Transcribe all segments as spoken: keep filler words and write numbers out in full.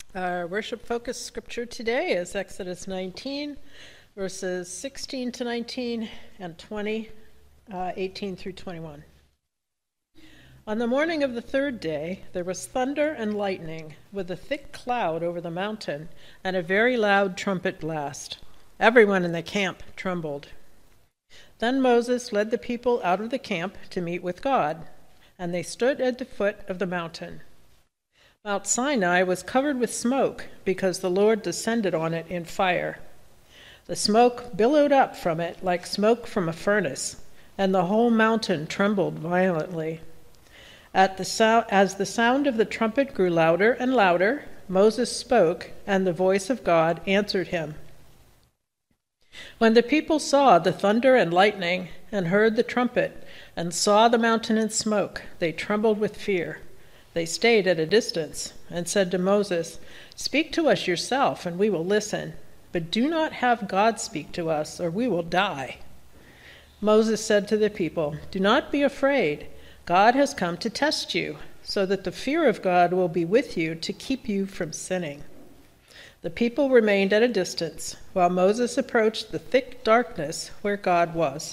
Our worship focus scripture today is Exodus nineteen, verses sixteen to nineteen and twenty, uh, eighteen through twenty-one. On the morning of the third day, there was thunder and lightning, with a thick cloud over the mountain, and a very loud trumpet blast. Everyone in the camp trembled. Then Moses led the people out of the camp to meet with God, and they stood at the foot of the mountain. Mount Sinai was covered with smoke because the Lord descended on it in fire. The smoke billowed up from it like smoke from a furnace, and the whole mountain trembled violently. At the sound, as the sound of the trumpet grew louder and louder, Moses spoke, and the voice of God answered him. When the people saw the thunder and lightning, and heard the trumpet, and saw the mountain in smoke, they trembled with fear. They stayed at a distance and said to Moses, "Speak to us yourself, and we will listen. But do not have God speak to us, or we will die." Moses said to the people, "Do not be afraid. God has come to test you, so that the fear of God will be with you to keep you from sinning." The people remained at a distance, while Moses approached the thick darkness where God was.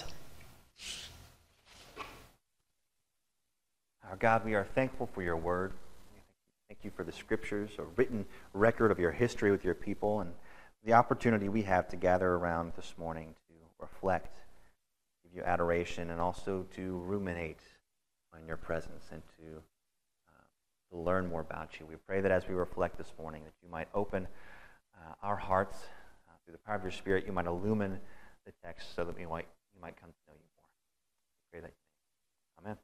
Our God, we are thankful for your word. Thank you for the scriptures, a written record of your history with your people, and the opportunity we have to gather around this morning to reflect, give you adoration, and also to ruminate on your presence and to, uh, to learn more about you. We pray that as we reflect this morning, that you might open uh, our hearts uh, through the power of your Spirit. You might illumine the text so that we might, we might come to know you more. We pray that. Amen.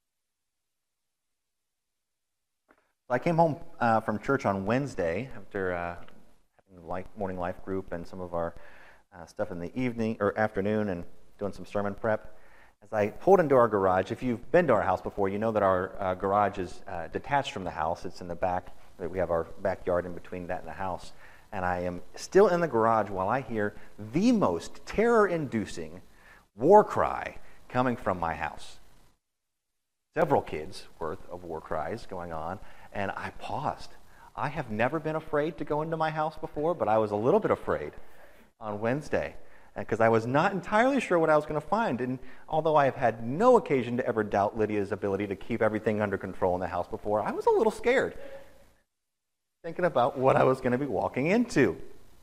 So I came home uh, from church on Wednesday after uh, having the life, morning life group and some of our uh, stuff in the evening or afternoon and doing some sermon prep. As I pulled into our garage, if you've been to our house before, you know that our uh, garage is uh, detached from the house. It's in the back. We have our backyard in between that and the house. And I am still in the garage while I hear the most terror-inducing war cry coming from my house. Several kids worth of war cries going on. And I paused. I have never been afraid to go into my house before, but I was a little bit afraid on Wednesday because I was not entirely sure what I was going to find. And although I have had no occasion to ever doubt Lydia's ability to keep everything under control in the house before, I was a little scared thinking about what I was going to be walking into.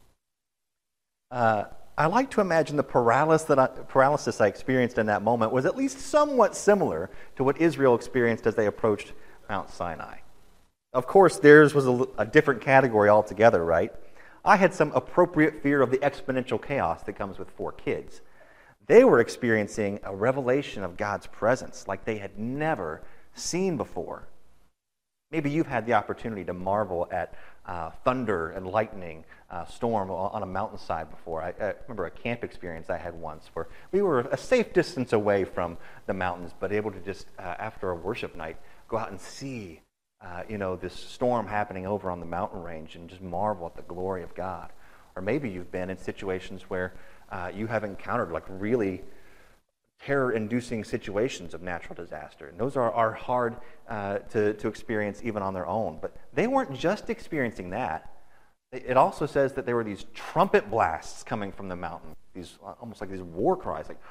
Uh, I like to imagine the paralysis that I, paralysis I experienced in that moment was at least somewhat similar to what Israel experienced as they approached Mount Sinai. Of course, theirs was a, a different category altogether, right? I had some appropriate fear of the exponential chaos that comes with four kids. They were experiencing a revelation of God's presence like they had never seen before. Maybe you've had the opportunity to marvel at uh, thunder and lightning uh, storm on a mountainside before. I, I remember a camp experience I had once where we were a safe distance away from the mountains, but able to just, uh, after a worship night, go out and see Uh, you know, this storm happening over on the mountain range and just marvel at the glory of God. Or maybe you've been in situations where uh, you have encountered like really terror-inducing situations of natural disaster. And those are, are hard uh, to, to experience even on their own. But they weren't just experiencing that. It also says that there were these trumpet blasts coming from the mountain, these almost like these war cries, like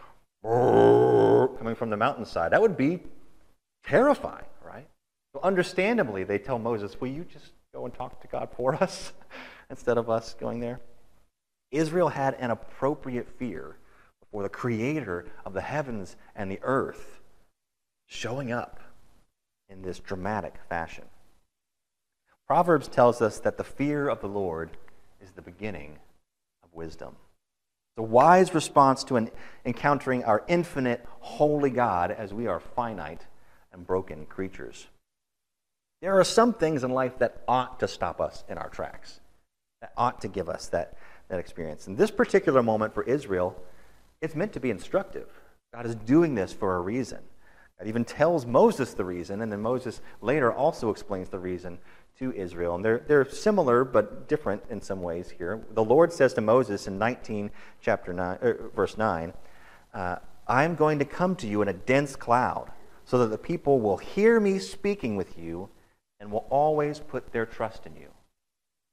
coming from the mountainside. That would be terrifying, right? So understandably, they tell Moses, will you just go and talk to God for us instead of us going there? Israel had an appropriate fear before the creator of the heavens and the earth showing up in this dramatic fashion. Proverbs tells us that the fear of the Lord is the beginning of wisdom. The wise response to an encountering our infinite, holy God as we are finite and broken creatures. There are some things in life that ought to stop us in our tracks, that ought to give us that, that experience. In this particular moment for Israel, it's meant to be instructive. God is doing this for a reason. God even tells Moses the reason, and then Moses later also explains the reason to Israel. And they're, they're similar but different in some ways here. The Lord says to Moses in nineteen, chapter nine, er, verse nine, uh, I'm going to come to you in a dense cloud, so that the people will hear me speaking with you and will always put their trust in you.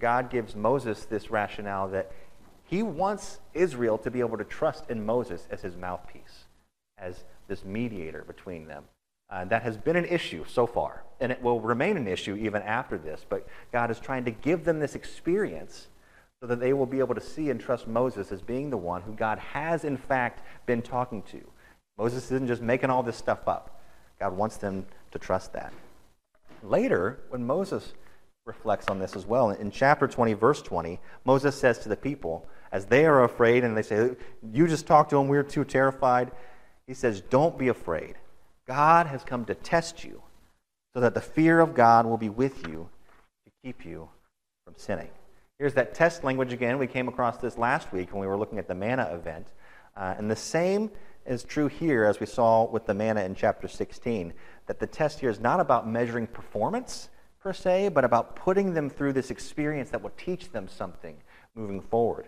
God gives Moses this rationale that he wants Israel to be able to trust in Moses as his mouthpiece, as this mediator between them. Uh, that has been an issue so far, and it will remain an issue even after this, but God is trying to give them this experience so that they will be able to see and trust Moses as being the one who God has in fact been talking to. Moses isn't just making all this stuff up. God wants them to trust that. Later, when Moses reflects on this as well, in chapter twenty, verse twenty, Moses says to the people, as they are afraid, and they say, you just talked to him, we're too terrified. He says, don't be afraid. God has come to test you so that the fear of God will be with you to keep you from sinning. Here's that test language again. We came across this last week when we were looking at the manna event. Uh, and the same is true here as we saw with the manna in chapter sixteen, that the test here is not about measuring performance per se, but about putting them through this experience that will teach them something moving forward.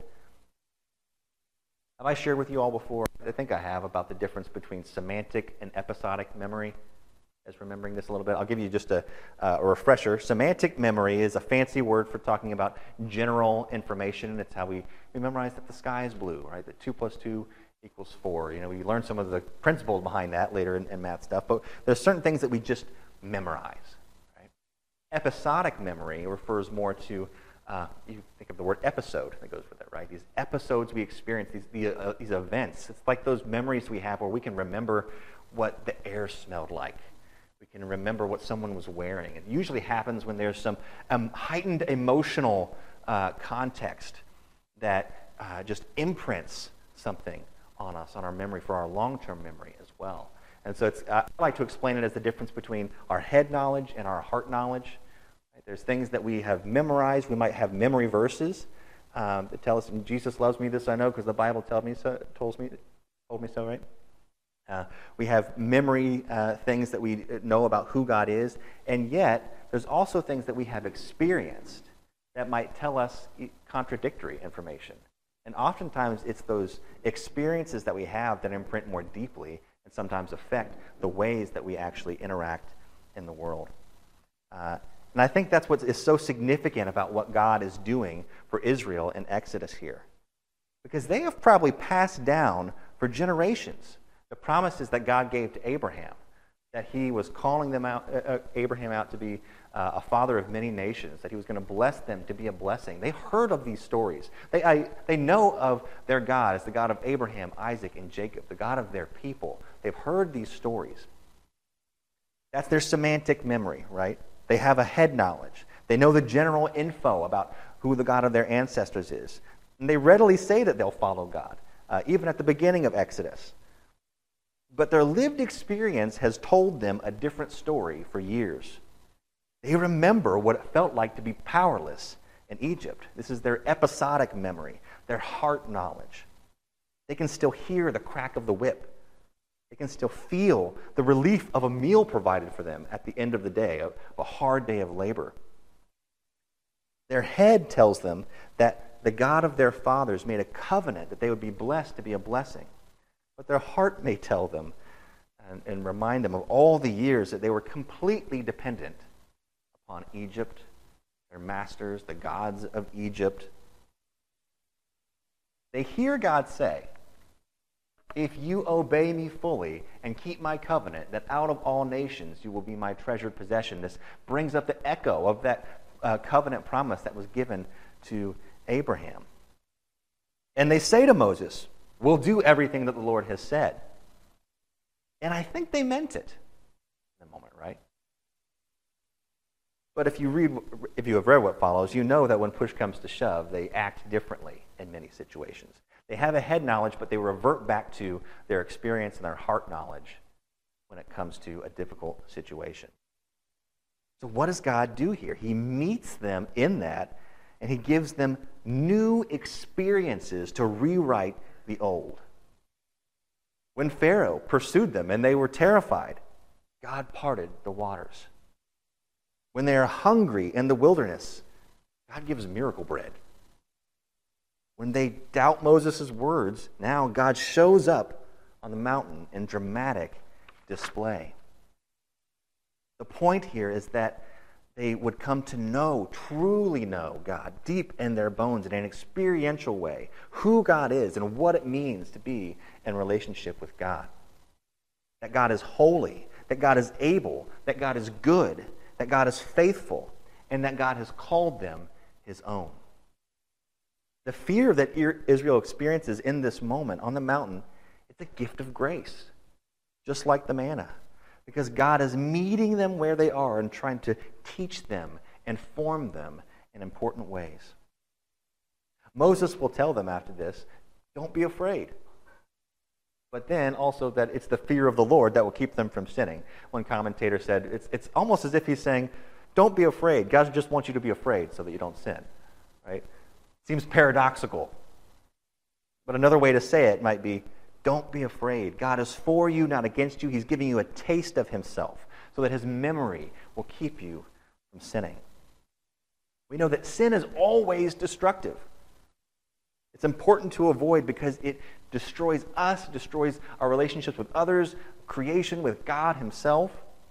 Have I shared with you all before? I think I have, about the difference between semantic and episodic memory. As remembering this a little bit, I'll give you just a, uh, a refresher. Semantic memory is a fancy word for talking about general information. It's how we, we memorize that the sky is blue, right? That two plus two equals four. You know, we learn some of the principles behind that later in, in math stuff, but there's certain things that we just memorize, right? Episodic memory refers more to Uh, you think of the word episode that goes with it, right? These episodes we experience, these the, uh, these events. It's like those memories we have where we can remember what the air smelled like. We can remember what someone was wearing. It usually happens when there's some um, heightened emotional uh, context that uh, just imprints something on us, on our memory, for our long-term memory as well. And so it's, uh, I like to explain it as the difference between our head knowledge and our heart knowledge. There's things that we have memorized. We might have memory verses um, that tell us, Jesus loves me, this I know, because the Bible told me so, told me, told me so, right? Uh, we have memory uh, things that we know about who God is, and yet there's also things that we have experienced that might tell us contradictory information. And oftentimes it's those experiences that we have that imprint more deeply and sometimes affect the ways that we actually interact in the world. Uh, And I think that's what is so significant about what God is doing for Israel in Exodus here. Because they have probably passed down for generations the promises that God gave to Abraham, that he was calling them out, uh, Abraham out to be uh, a father of many nations, that he was going to bless them to be a blessing. They heard of these stories. They, I, they know of their God as the God of Abraham, Isaac, and Jacob, the God of their people. They've heard these stories. That's their semantic memory, right? They have a head knowledge. They know the general info about who the God of their ancestors is. And they readily say that they'll follow God, uh, even at the beginning of Exodus. But their lived experience has told them a different story for years. They remember what it felt like to be powerless in Egypt. This is their episodic memory, their heart knowledge. They can still hear the crack of the whip. They can still feel the relief of a meal provided for them at the end of the day, of a hard day of labor. Their head tells them that the God of their fathers made a covenant that they would be blessed to be a blessing. But their heart may tell them and, and remind them of all the years that they were completely dependent upon Egypt, their masters, the gods of Egypt. They hear God say, if you obey me fully and keep my covenant, that out of all nations you will be my treasured possession. This brings up the echo of that uh, covenant promise that was given to Abraham. And they say to Moses, we'll do everything that the Lord has said. And I think they meant it in the moment, right? But if you read, if you have read what follows, you know that when push comes to shove, they act differently in many situations. They have a head knowledge, but they revert back to their experience and their heart knowledge when it comes to a difficult situation. So what does God do here? He meets them in that, and he gives them new experiences to rewrite the old. When Pharaoh pursued them and they were terrified, God parted the waters. When they are hungry in the wilderness, God gives miracle bread. When they doubt Moses' words, now God shows up on the mountain in dramatic display. The point here is that they would come to know, truly know God deep in their bones in an experiential way, who God is and what it means to be in relationship with God. That God is holy, that God is able, that God is good, that God is faithful, and that God has called them his own. The fear that Israel experiences in this moment on the mountain, it's a gift of grace, just like the manna, because God is meeting them where they are and trying to teach them and form them in important ways. Moses will tell them after this, don't be afraid. But then also that it's the fear of the Lord that will keep them from sinning. One commentator said, it's, it's almost as if he's saying, don't be afraid. God just wants you to be afraid so that you don't sin. Right? Seems paradoxical. But another way to say it might be, don't be afraid. God is for you, not against you. He's giving you a taste of himself so that his memory will keep you from sinning. We know that sin is always destructive. It's important to avoid because it destroys us, destroys our relationships with others, creation, with God himself.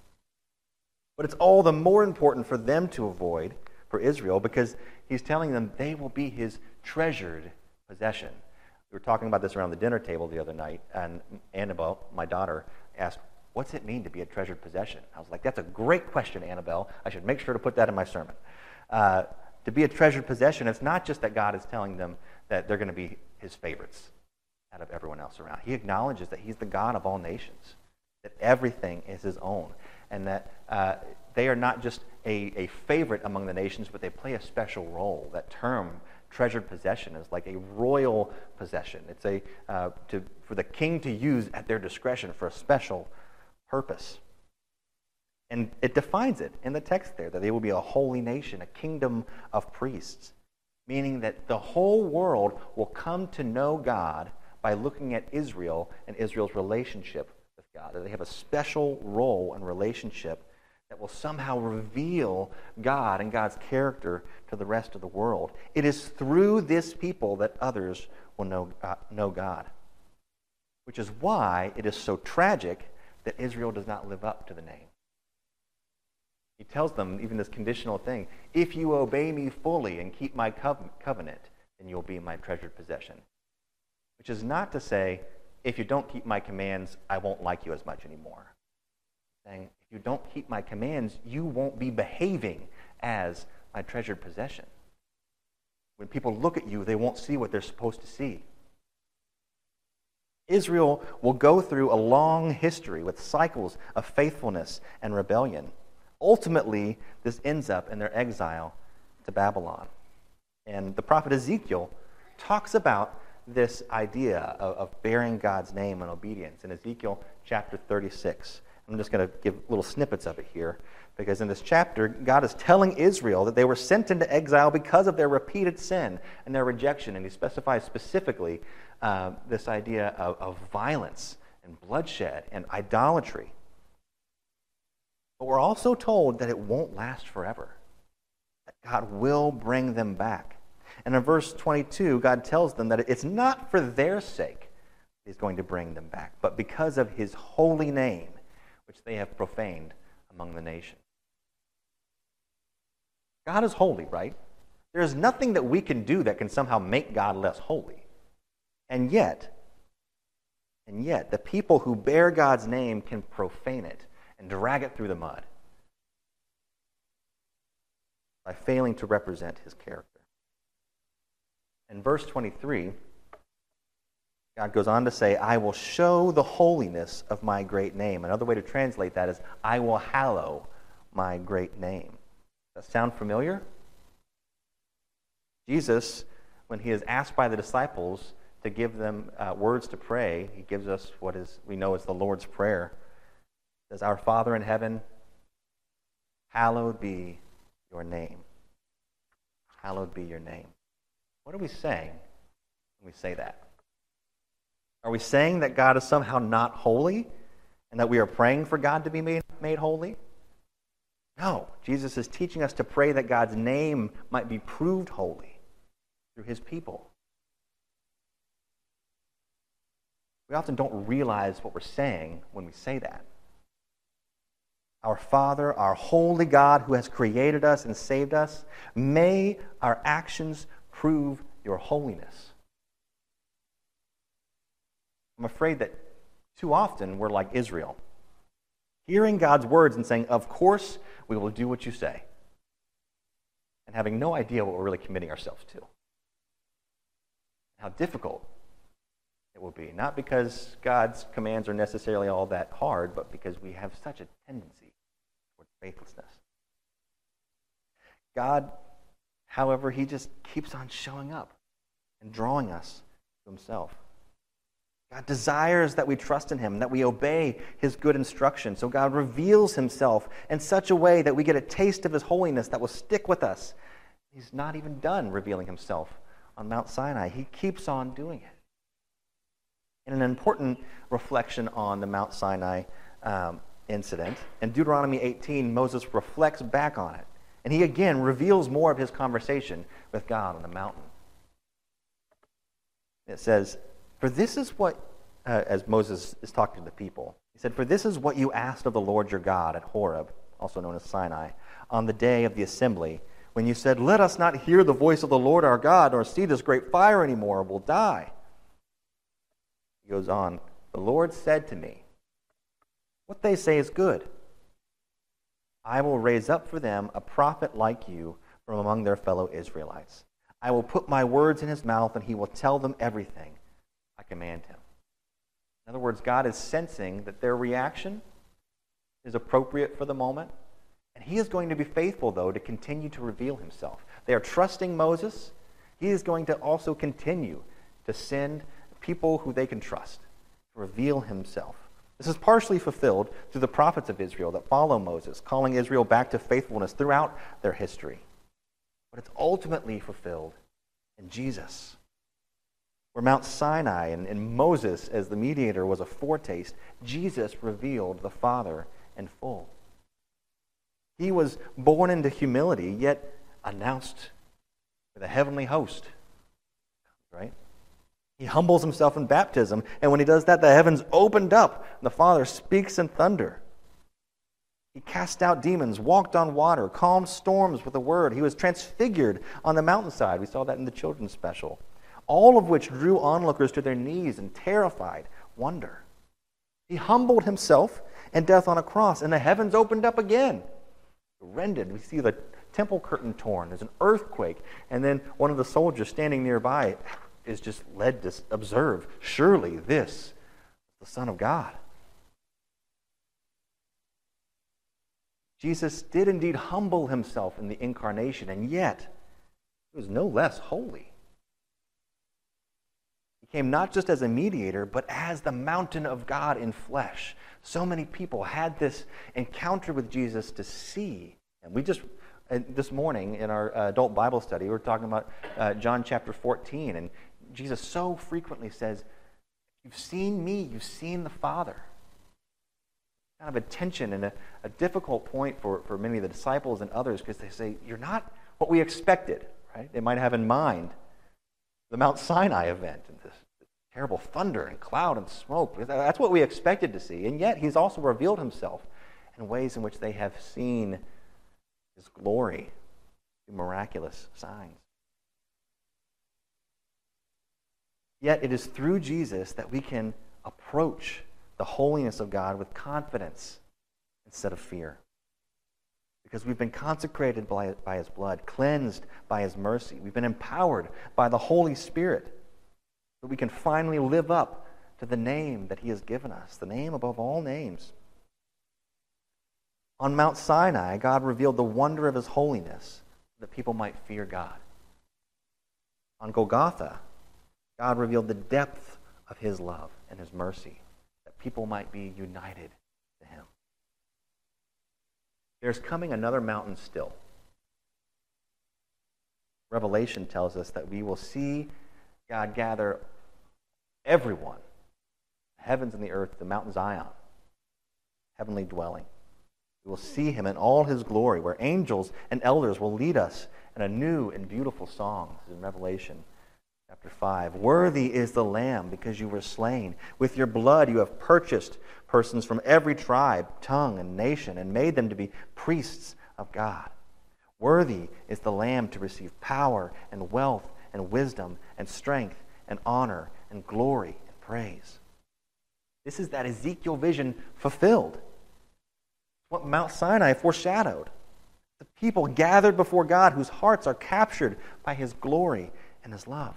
But it's all the more important for them to avoid, for Israel, because he's telling them they will be his treasured possession. We were talking about this around the dinner table the other night, and Annabelle, my daughter, asked, what's it mean to be a treasured possession? I was like, that's a great question, Annabelle. I should make sure to put that in my sermon. Uh, to be a treasured possession, it's not just that God is telling them that they're going to be his favorites out of everyone else around. He acknowledges that he's the God of all nations, that everything is his own, and that uh, they are not just a, a favorite among the nations, but they play a special role. That term, treasured possession, is like a royal possession. It's a uh, to, for the king to use at their discretion for a special purpose. And it defines it in the text there, that they will be a holy nation, a kingdom of priests, meaning that the whole world will come to know God by looking at Israel and Israel's relationship with God. That they have a special role and relationship that will somehow reveal God and God's character to the rest of the world. It is through this people that others will know, uh, know God, which is why it is so tragic that Israel does not live up to the name. He tells them even this conditional thing, if you obey me fully and keep my covenant, then you'll be my treasured possession. Which is not to say, if you don't keep my commands, I won't like you as much anymore. Saying, if you don't keep my commands, you won't be behaving as my treasured possession. When people look at you, they won't see what they're supposed to see. Israel will go through a long history with cycles of faithfulness and rebellion. Ultimately, this ends up in their exile to Babylon. And the prophet Ezekiel talks about this idea of, of bearing God's name in obedience in Ezekiel chapter thirty-six. I'm just going to give little snippets of it here, because in this chapter, God is telling Israel that they were sent into exile because of their repeated sin and their rejection, and he specifies specifically uh, this idea of, of violence and bloodshed and idolatry. But we're also told that it won't last forever, that God will bring them back. And in verse twenty-two, God tells them that it's not for their sake he's going to bring them back, but because of his holy name, which they have profaned among the nations. God is holy, right? There is nothing that we can do that can somehow make God less holy. And yet, and yet, the people who bear God's name can profane it and drag it through the mud by failing to represent his character. In verse twenty-three, God goes on to say, I will show the holiness of my great name. Another way to translate that is, I will hallow my great name. Does that sound familiar? Jesus, when he is asked by the disciples to give them uh, words to pray, he gives us what is we know as the Lord's Prayer. It says, Our Father in heaven, hallowed be your name. Hallowed be your name. What are we saying when we say that? Are we saying that God is somehow not holy and that we are praying for God to be made, made holy? No. Jesus is teaching us to pray that God's name might be proved holy through his people. We often don't realize what we're saying when we say that. our Father, our holy God who has created us and saved us, may our actions prove your holiness. I'm afraid that too often we're like Israel, hearing God's words and saying, of course, we will do what you say, and having no idea what we're really committing ourselves to. How difficult it will be, not because God's commands are necessarily all that hard, but because we have such a tendency toward faithlessness. God, however, he just keeps on showing up and drawing us to himself. God desires that we trust in him, that we obey his good instruction. So God reveals himself in such a way that we get a taste of his holiness that will stick with us. He's not even done revealing himself on Mount Sinai. He keeps on doing it. In an important reflection on the Mount Sinai um, incident, in Deuteronomy eighteen, Moses reflects back on it. And he again reveals more of his conversation with God on the mountain. It says, For this is what, uh, as Moses is talking to the people, he said, For this is what you asked of the Lord your God at Horeb, also known as Sinai, on the day of the assembly, when you said, Let us not hear the voice of the Lord our God, nor see this great fire anymore, we'll die. He goes on, The Lord said to me, What they say is good. I will raise up for them a prophet like you from among their fellow Israelites. I will put my words in his mouth, and he will tell them everything I command him. In other words, God is sensing that their reaction is appropriate for the moment, and he is going to be faithful, though, to continue to reveal himself. They are trusting Moses. He is going to also continue to send people who they can trust to reveal himself. This is partially fulfilled through the prophets of Israel that follow Moses, calling Israel back to faithfulness throughout their history. But it's ultimately fulfilled in Jesus. Where Mount Sinai and, and Moses as the mediator was a foretaste, Jesus revealed the Father in full. He was born into humility, yet announced with a heavenly host. Right? He humbles himself in baptism, and when he does that, the heavens opened up, and the Father speaks in thunder. He cast out demons, walked on water, calmed storms with a word. He was transfigured on the mountainside. We saw that in the children's special. All of which drew onlookers to their knees in terrified wonder. He humbled himself in death on a cross, and the heavens opened up again. Rended. We see the temple curtain torn. There's an earthquake, and then one of the soldiers standing nearby is just led to observe, surely this is the Son of God. Jesus did indeed humble himself in the incarnation, and yet he was no less holy. He came not just as a mediator, but as the mountain of God in flesh. So many people had this encounter with Jesus to see. And we just, uh, this morning in our uh, adult Bible study, we were talking about uh, John chapter fourteen, and Jesus so frequently says, You've seen me, you've seen the Father. Kind of a tension and a, a difficult point for, for many of the disciples and others, because they say, You're not what we expected, right? They might have in mind the Mount Sinai event and this terrible thunder and cloud and smoke. That's what we expected to see. And yet he's also revealed himself in ways in which they have seen his glory through miraculous signs. Yet it is through Jesus that we can approach the holiness of God with confidence instead of fear. Because we've been consecrated by, by his blood, cleansed by his mercy. We've been empowered by the Holy Spirit, that we can finally live up to the name that he has given us, the name above all names. On Mount Sinai, God revealed the wonder of his holiness, that people might fear God. On Golgotha, God revealed the depth of his love and his mercy, that people might be united to him. There's coming another mountain still. Revelation tells us that we will see God gather everyone, the heavens and the earth, the Mount Zion, heavenly dwelling. We will see him in all his glory, where angels and elders will lead us in a new and beautiful song, in Revelation Chapter five, worthy is the Lamb because you were slain. With your blood you have purchased persons from every tribe, tongue, and nation, and made them to be priests of God. Worthy is the Lamb to receive power and wealth and wisdom and strength and honor and glory and praise. This is that Ezekiel vision fulfilled. What Mount Sinai foreshadowed. The people gathered before God whose hearts are captured by His glory and His love.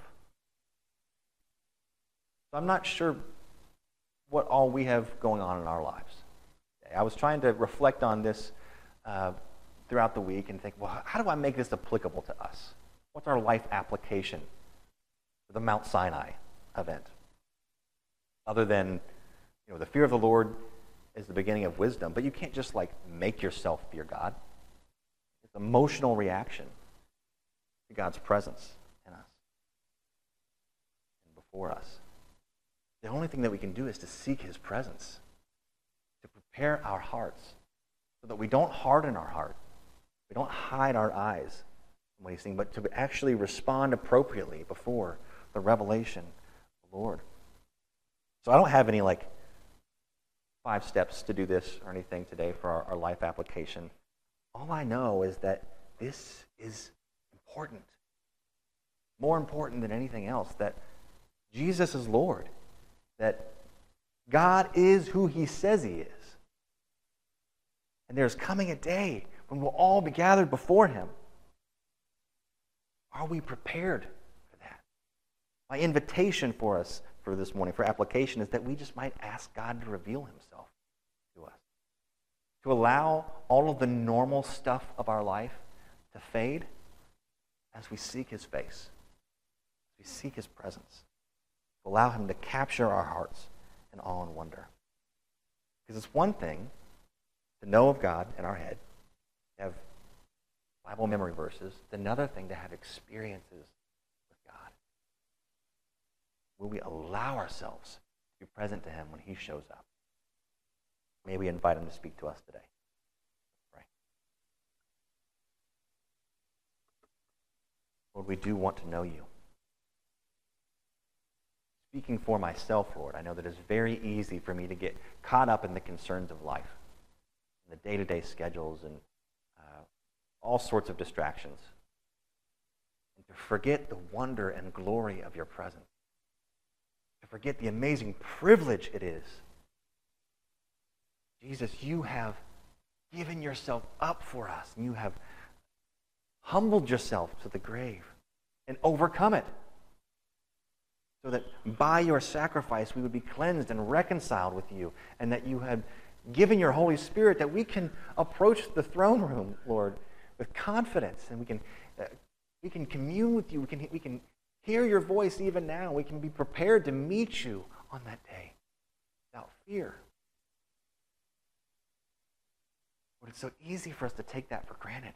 So I'm not sure what all we have going on in our lives. I was trying to reflect on this uh, throughout the week and think, well, how do I make this applicable to us? What's our life application for the Mount Sinai event? Other than, you know, the fear of the Lord is the beginning of wisdom, but you can't just like make yourself fear God. It's an emotional reaction to God's presence in us and before us. The only thing that we can do is to seek His presence, to prepare our hearts so that we don't harden our heart, we don't hide our eyes from what He's seeing, but to actually respond appropriately before the revelation of the Lord. So I don't have any like five steps to do this or anything today for our, our life application. All I know is that this is important. More important than anything else, that Jesus is Lord. That God is who He says He is. And there's coming a day when we'll all be gathered before Him. Are we prepared for that? My invitation for us for this morning, for application, is that we just might ask God to reveal Himself to us. To allow all of the normal stuff of our life to fade as we seek His face, as we seek His presence. To allow Him to capture our hearts in awe and wonder. Because it's one thing to know of God in our head, to have Bible memory verses. It's another thing to have experiences with God. Will we allow ourselves to be present to Him when He shows up? May we invite Him to speak to us today. Pray. Lord, we do want to know You. Speaking for myself, Lord, I know that it's very easy for me to get caught up in the concerns of life, in the day-to-day schedules, and uh, all sorts of distractions, and to forget the wonder and glory of Your presence, to forget the amazing privilege it is. Jesus, You have given Yourself up for us, and You have humbled Yourself to the grave and overcome it, so that by Your sacrifice we would be cleansed and reconciled with You, and that You had given Your Holy Spirit that we can approach the throne room, Lord, with confidence, and we can uh, we can commune with You. We can we can hear Your voice even now. We can be prepared to meet You on that day without fear. But it's so easy for us to take that for granted.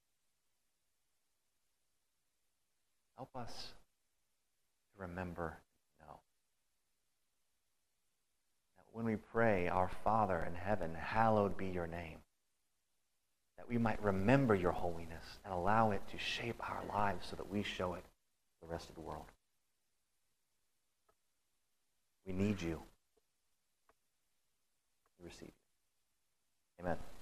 Help us to remember, no. That when we pray, Our Father in heaven, hallowed be Your name, that we might remember Your holiness and allow it to shape our lives so that we show it to the rest of the world. We need You. We receive You. Amen.